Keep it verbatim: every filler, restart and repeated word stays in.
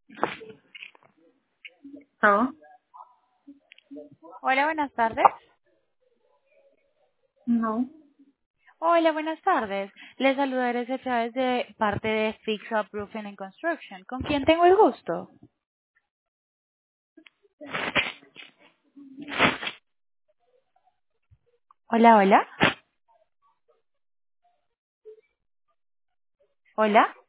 No, Hola, buenas tardes. no. Hola, buenas tardes. Les saluda Erese Chávez de parte de Fix Up Roofing and Construction. ¿Con quién tengo el gusto? Hola, hola. Hola.